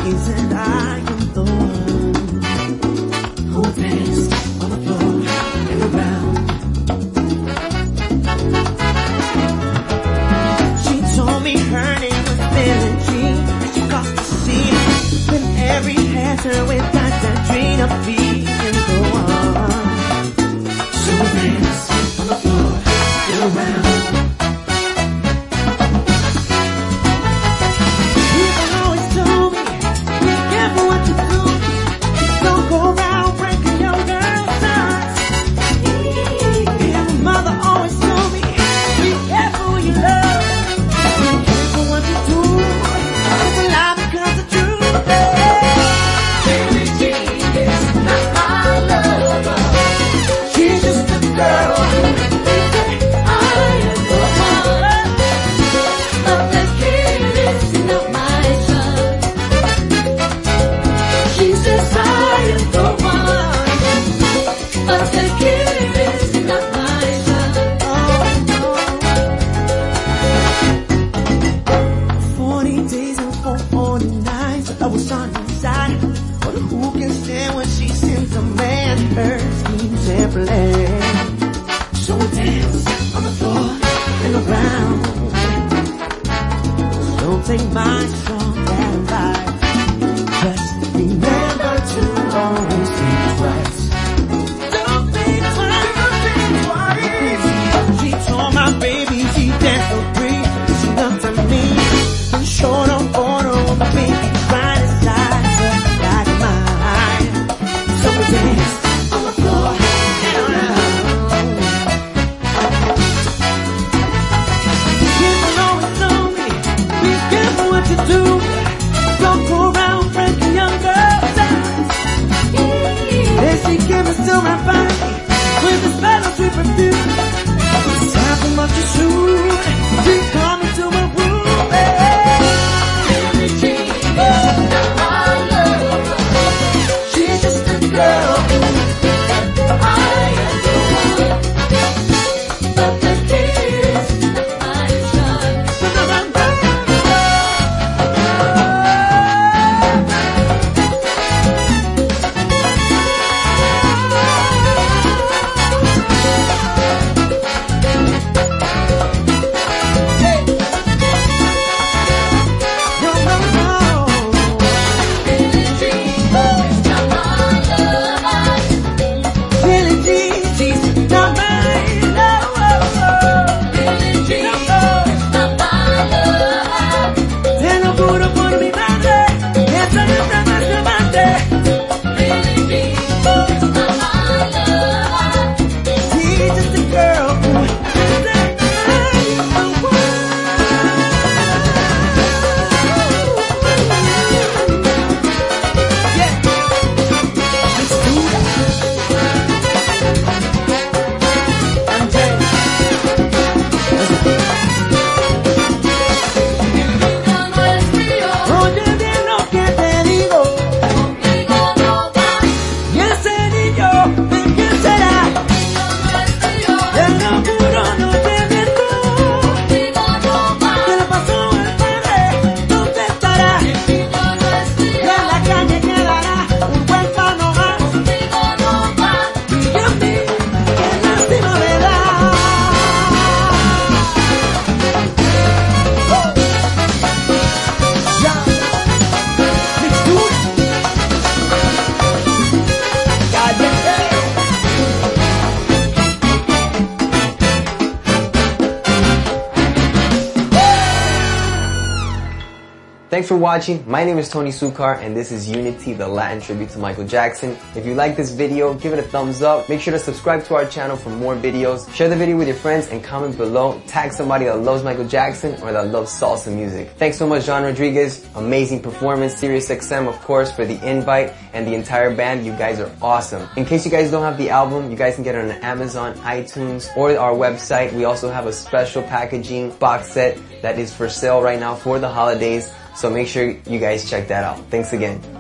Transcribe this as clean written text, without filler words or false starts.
and I am the one who danced on the floor and around. She told me her name was Billie Jean, and she crossed the scene when every hand turned with that dream of being the one. So we danced on the floor and around. I was on her side, but who can stand when she sends a man her schemes and plans? So we dance on the floor and around. So take my strong advice, just remember to always think twice. Don't think twice, don't think twice. She told my baby she danced so free. She looked at me and showed a photo of my baby. Thanks for watching. My name is Tony Sucar and this is Unity, the Latin tribute to Michael Jackson. If you like this video, give it a thumbs up. Make sure to subscribe to our channel for more videos. Share the video with your friends and comment below. Tag somebody that loves Michael Jackson or that loves salsa music. Thanks so much, John Rodriguez. Amazing performance. SiriusXM, of course, for the invite and the entire band. You guys are awesome. In case you guys don't have the album, you guys can get it on Amazon, iTunes, or our website. We also have a special packaging box set that is for sale right now for the holidays. So make sure you guys check that out. Thanks again.